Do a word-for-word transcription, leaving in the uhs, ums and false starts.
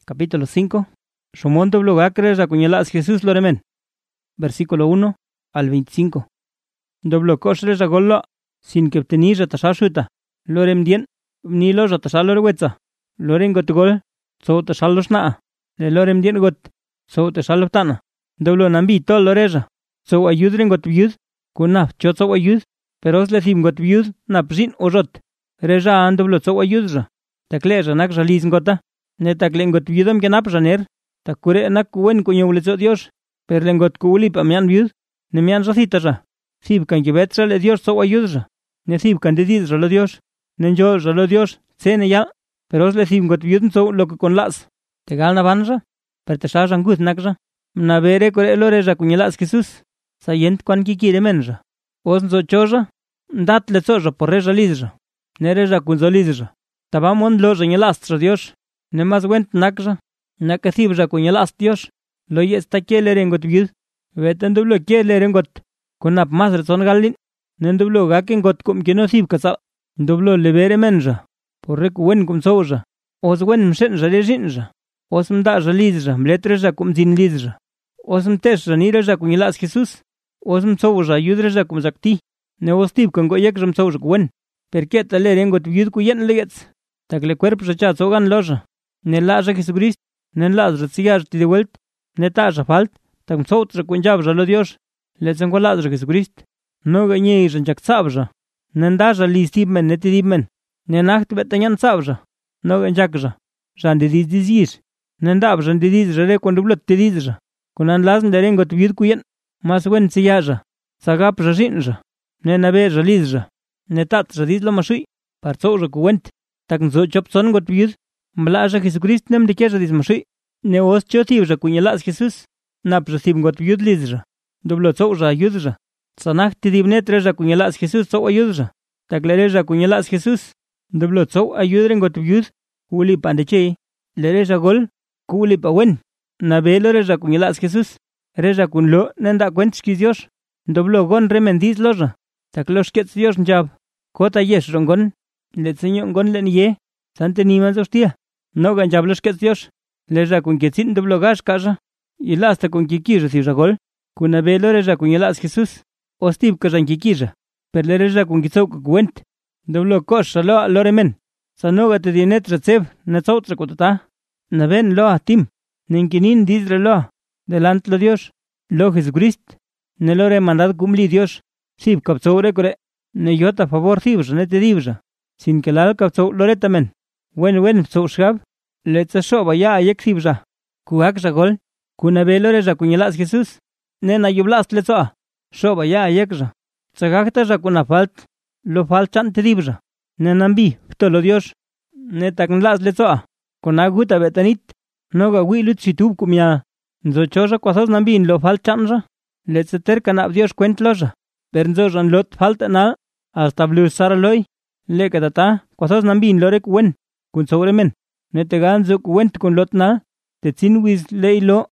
capítulo cinco. Shomón doblo gacre racuñalas Jesús loremen. Versículo uno al veinticinco. Doblo cosre ragollo sin que obtení ratasashuta. Lorem dien, nilo ratasalo rehuetza. Lorem gotgol, so tasalos naa. Le lorem dien got, so tasalo tana. Doblo nambi tol loreja. So ayudren got viud, kunaf chot so ayud, pero os le thim got viud, napzin ojot. Reja an doblo so ayudra. Takleja nak ralis gota. Ne taklen got viudam que nap raner. Takure nak kuen kuñuletzo Dios. Per lengot kuuli pa mian viud, ne mian racita. Thib kan kibetra le Dios so ayudra. Ne thib kan dedidra lo Dios. Nenjo lo Dios, tsene ya. Pero os le thib got viud so lo que con las. Tegal na vanra, per te sa rangut nakra. Na vere kore lore ra kuñelas Jesús. Sayent kwan kikire menra. Os nzo chorra, ndat le zorra por reja lizra. Nere ra kunzolizra. Tabamon lo reñelastra Dios. Ne mas went nakra. Nakathib ra kuñelas Dios. Lo yesta kiele rengot viud. Vetendo blo kiele rengot. Kunap mas rezon galin. Nendo blo gaken got kum kino thib kasa. Doblo lebere menra. Por reku wen kum soja. Os wen mshen ra le jinra. Os mda ra lizra. Mletre ra kum zin lizra. Os mtesh ra nire ra kuñelas Jesús. Os msoja yudre ra kum zakti. Ne os tib kan goyek ra msoja kwen. Perketa le rengot viud kuyen legets. Tak le cuerpo ra cha sogan loja. Ne la ra Jesucrist. Ne la ra tsigar ti de vuelt. Ne ta ra falt. Tak msot ra kunjab ra lo Dios. Le tzengolad ra Jesucrist. No gañe ra njak tsab ra. Ne nda ra li stib men ne ti dib men. Ne nacht betanyan tsab ra. No ganjak ra. Ra ndidiz dizir. Ne ndab ra ndidiz ra re kwan rublot ti diz ra. Kunan lazn de rengot viud kuyen. Mas wen tsiya ra. Sagap ra rin ra. Ne nabe ra liz ra. Ne tat ra diz lo masui. Parzo ra kuwent. Tak nzo chop son got viud. Mbla ra Jesucrist nem de ke ra diz masui. Ne os chotib ra kuñelas Jesús. Nap ra thib got viud liz ra. Doblo tso ra ayud ra. Sanach ti dib net ra kuñelas Jesús tso ayud ra. Tak le ra kuñelas Jesús. Doblo tso ayud ren got viud. Kuli pandeche. Le ra gol. Kuli pa wen. Nabe lo ra kuñelas Jesús. Re ra kun lo nenda kwent ki Dios. Doblo gon remendiz lo ra. Tak lo shkets Dios njab. Kota yesh rongon. Le tseño gon len ye. Sante ni man hostia. No ganjab lo shkets Dios. Le ra kun ketsin doblo gash kaja. Y lasta kun kikir si ragol. Kun nabe lo ra kuñelas Jesús. Ostib ka ran kikir. Per le ra kun kitso kwent. Doblo kosh lo lo remen. Sanoga te dinet retseb na tsotra kotata. Naben lo atim. Nenkinin dizre lo. Delante lo Dios. Lo Jesucrist. Ne lo re mandad cumpli Dios. Sib kapsore kore. Ne yota favor sibra ne te dibra. Sin que lal kapso loretamen. Wen wen so shab. Letza shoba ya ayek sibra. Kuak ragol. Kunabe lo re ra kuñelas Jesús. Ne na yublas letzoa. Shoba ya ayek ra. Tsagakta ra kuna falt. Lo falchan te dibra. Ne nambi. Pto lo Dios. Ne taknlas letzoa. Konaguta betanit. Noga wilut situb kumya. Nzo chorra kwasos nambi lo falchan ra. Letza terkanab Dios kwent loja. Per nzo ran lot falta na. Hasta blu saraloy. Le katata. Kwasos nambi lorek wen. Kun sobremen. Ne tegan zo kwent kun lot na. Te tsin wiz ley lo.